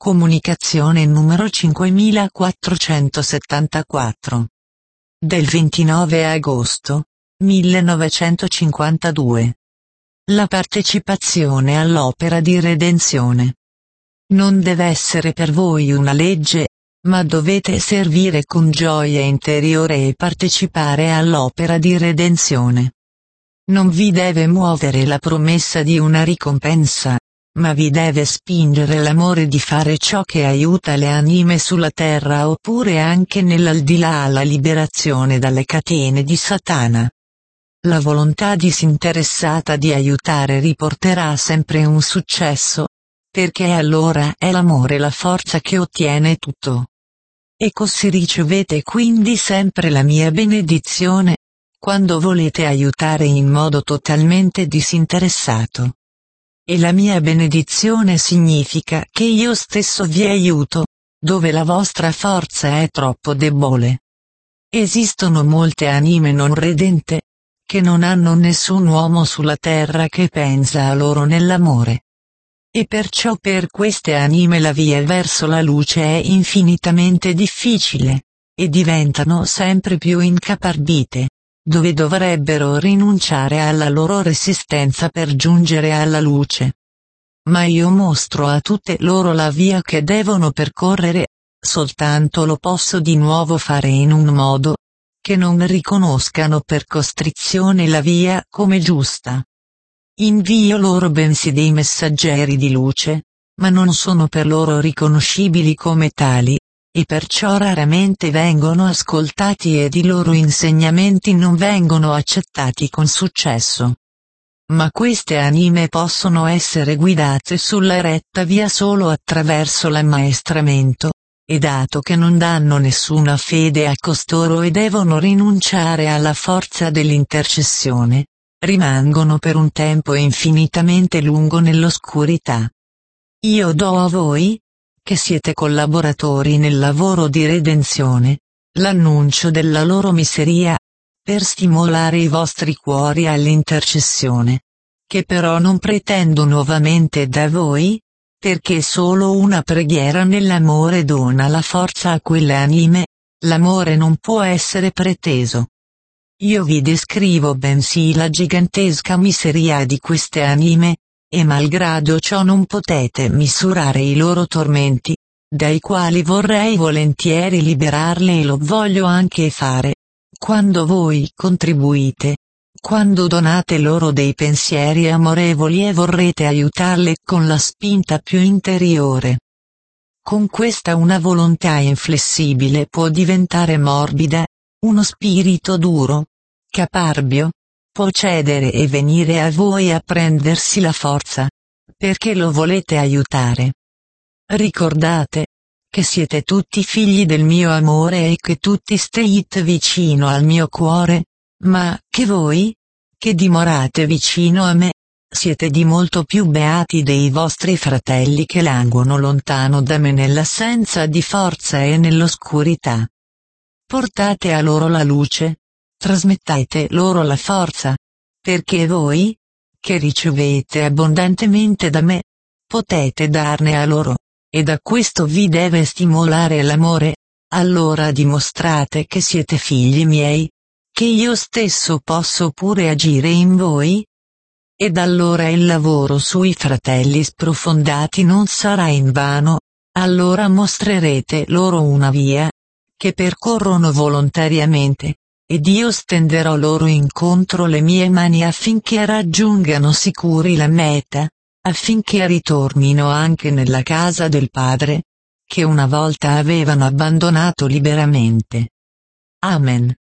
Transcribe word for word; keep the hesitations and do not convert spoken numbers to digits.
Comunicazione numero cinquemilaquattrocentosettantaquattro. Del ventinove agosto millenovecentocinquantadue. La partecipazione all'opera di redenzione non deve essere per voi una legge, ma dovete servire con gioia interiore e partecipare all'opera di redenzione. Non vi deve muovere la promessa di una ricompensa, ma vi deve spingere l'amore di fare ciò che aiuta le anime sulla terra oppure anche nell'aldilà alla liberazione dalle catene di Satana. La volontà disinteressata di aiutare riporterà sempre un successo, perché allora è l'amore la forza che ottiene tutto. E così ricevete quindi sempre la mia benedizione, quando volete aiutare in modo totalmente disinteressato. E la mia benedizione significa che io stesso vi aiuto, dove la vostra forza è troppo debole. Esistono molte anime non redente, che non hanno nessun uomo sulla terra che pensa a loro nell'amore. E perciò per queste anime la via verso la luce è infinitamente difficile, e diventano sempre più incaparbite, dove dovrebbero rinunciare alla loro resistenza per giungere alla luce. Ma io mostro a tutte loro la via che devono percorrere, soltanto lo posso di nuovo fare in un modo che non riconoscano per costrizione la via come giusta. Invio loro bensì dei messaggeri di luce, ma non sono per loro riconoscibili come tali, e perciò raramente vengono ascoltati ed i loro insegnamenti non vengono accettati con successo. Ma queste anime possono essere guidate sulla retta via solo attraverso l'ammaestramento, e dato che non danno nessuna fede a costoro e devono rinunciare alla forza dell'intercessione, rimangono per un tempo infinitamente lungo nell'oscurità. Io do a voi, che siete collaboratori nel lavoro di redenzione, l'annuncio della loro miseria, per stimolare i vostri cuori all'intercessione, che però non pretendo nuovamente da voi, perché solo una preghiera nell'amore dona la forza a quelle anime, l'amore non può essere preteso. Io vi descrivo bensì la gigantesca miseria di queste anime, e malgrado ciò non potete misurare i loro tormenti, dai quali vorrei volentieri liberarle e lo voglio anche fare, quando voi contribuite, quando donate loro dei pensieri amorevoli e vorrete aiutarle con la spinta più interiore. Con questa una volontà inflessibile può diventare morbida, uno spirito duro, caparbio, può cedere e venire a voi a prendersi la forza, perché lo volete aiutare. Ricordate, che siete tutti figli del mio amore e che tutti state vicino al mio cuore, ma che voi, che dimorate vicino a me, siete di molto più beati dei vostri fratelli che languono lontano da me nell'assenza di forza e nell'oscurità. Portate a loro la luce, trasmettete loro la forza, perché voi, che ricevete abbondantemente da me, potete darne a loro, e da questo vi deve stimolare l'amore, allora dimostrate che siete figli miei, che io stesso posso pure agire in voi? Ed allora il lavoro sui fratelli sprofondati non sarà invano, allora mostrerete loro una via, che percorrono volontariamente, ed io stenderò loro incontro le mie mani affinché raggiungano sicuri la meta, affinché ritornino anche nella casa del Padre, che una volta avevano abbandonato liberamente. Amen.